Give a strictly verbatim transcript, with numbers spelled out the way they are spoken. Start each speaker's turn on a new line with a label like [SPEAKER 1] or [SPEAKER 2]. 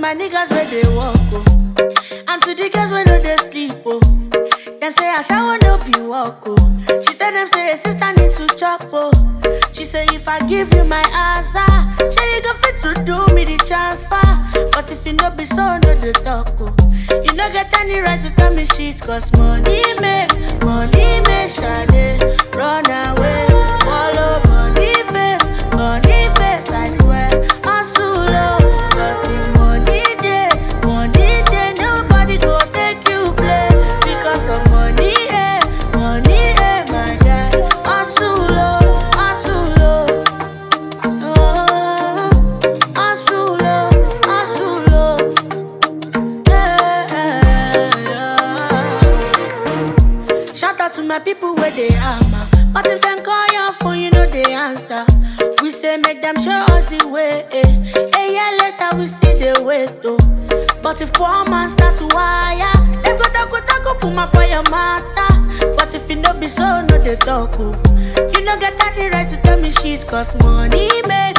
[SPEAKER 1] my niggas where they walk, oh. And to the girls where no they sleep, oh. Them say I shower no be walk, oh. She tell them say sister need to chop, oh. She say if I give you my answer, say you go fit to do me the transfer. But if you no be so, no the talk, oh. You no get any right to tell me shit, cause money make, money make shade run away. Follow money face, money face, I swear. Hustle low, cause if money day, money day, nobody go take you play. Because of money, eh, money, eh, my guy. Hustle low, hustle low. Oh, hustle low, hustle low. Yeah, yeah. Shout out to my people where they hammer. But if them call your phone, you know they answer. We say make them show us the way. Eh. A year later, we still they wait though. But if poor man start to wire, them go taco taco put my fire matter. But if you no be so, no they talk. Oh. You no get any right to tell me shit, cause money make.